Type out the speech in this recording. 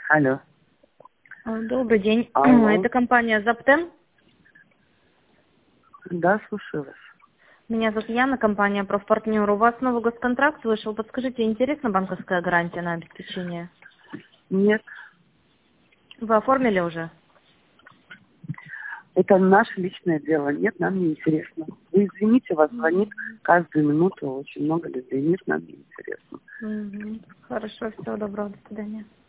Алло. Добрый день. Алло. Это компания Заптен. Да, слушаю вас. Меня зовут Яна, компания Профпартнер. У вас новый госконтракт вышел. Подскажите, интересна банковская гарантия на обеспечение? Нет, Вы оформили уже? это наше личное дело. Нет, нам не интересно. Вы извините, вас звонит каждую минуту очень много людей. Нет, нам не интересно. Хорошо, всего доброго, до свидания.